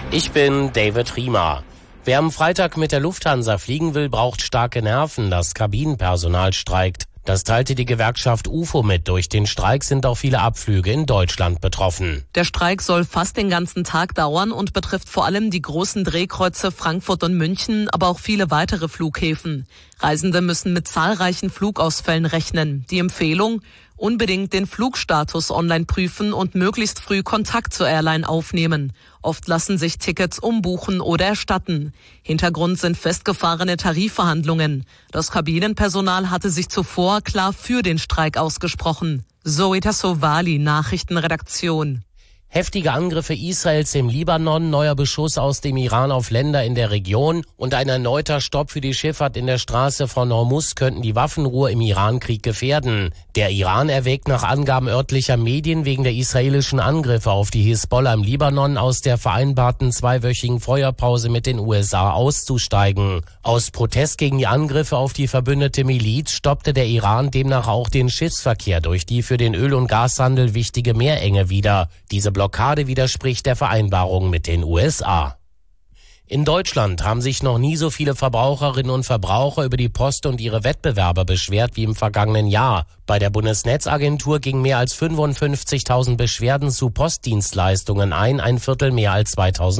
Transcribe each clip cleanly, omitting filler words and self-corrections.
Ich bin David Riemer. Wer am Freitag mit der Lufthansa fliegen will, braucht starke Nerven. Das Kabinenpersonal streikt. Das teilte die Gewerkschaft UFO mit. Durch den Streik sind auch viele Abflüge in Deutschland betroffen. Der Streik soll fast den ganzen Tag dauern und betrifft vor allem die großen Drehkreuze Frankfurt und München, aber auch viele weitere Flughäfen. Reisende müssen mit zahlreichen Flugausfällen rechnen. Die Empfehlung: unbedingt den Flugstatus online prüfen und möglichst früh Kontakt zur Airline aufnehmen. Oft lassen sich Tickets umbuchen oder erstatten. Hintergrund sind festgefahrene Tarifverhandlungen. Das Kabinenpersonal hatte sich zuvor klar für den Streik ausgesprochen. Zoe Tassovali, Nachrichtenredaktion. Heftige Angriffe Israels im Libanon, neuer Beschuss aus dem Iran auf Länder in der Region und ein erneuter Stopp für die Schifffahrt in der Straße von Hormuz könnten die Waffenruhe im Iran-Krieg gefährden. Der Iran erwägt nach Angaben örtlicher Medien wegen der israelischen Angriffe auf die Hisbollah im Libanon aus der vereinbarten 2-wöchigen Feuerpause mit den USA auszusteigen. Aus Protest gegen die Angriffe auf die verbündete Miliz stoppte der Iran demnach auch den Schiffsverkehr durch die für den Öl- und Gashandel wichtige Meerenge wieder. Diese Blockade widerspricht der Vereinbarung mit den USA. In Deutschland haben sich noch nie so viele Verbraucherinnen und Verbraucher über die Post und ihre Wettbewerber beschwert wie im vergangenen Jahr. Bei der Bundesnetzagentur gingen mehr als 55.000 Beschwerden zu Postdienstleistungen ein, ein Viertel mehr als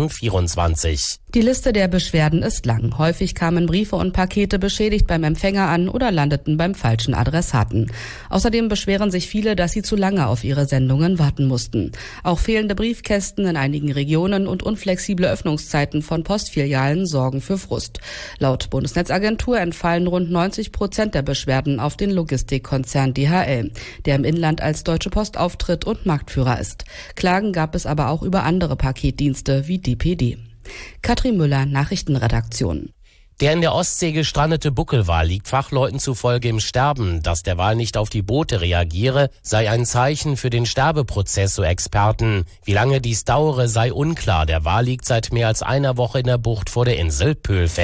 2024. Die Liste der Beschwerden ist lang. Häufig kamen Briefe und Pakete beschädigt beim Empfänger an oder landeten beim falschen Adressaten. Außerdem beschweren sich viele, dass sie zu lange auf ihre Sendungen warten mussten. Auch fehlende Briefkästen in einigen Regionen und unflexible Öffnungszeiten von Postfilialen sorgen für Frust. Laut Bundesnetzagentur entfallen rund 90% der Beschwerden auf den Logistikkonzern DHL, der im Inland als Deutsche Post auftritt und Marktführer ist. Klagen gab es aber auch über andere Paketdienste wie DPD. Katrin Müller, Nachrichtenredaktion. Der in der Ostsee gestrandete Buckelwal liegt Fachleuten zufolge im Sterben. Dass der Wal nicht auf die Boote reagiere, sei ein Zeichen für den Sterbeprozess, so Experten. Wie lange dies dauere, sei unklar. Der Wal liegt seit mehr als einer Woche in der Bucht vor der Insel Pölfeld.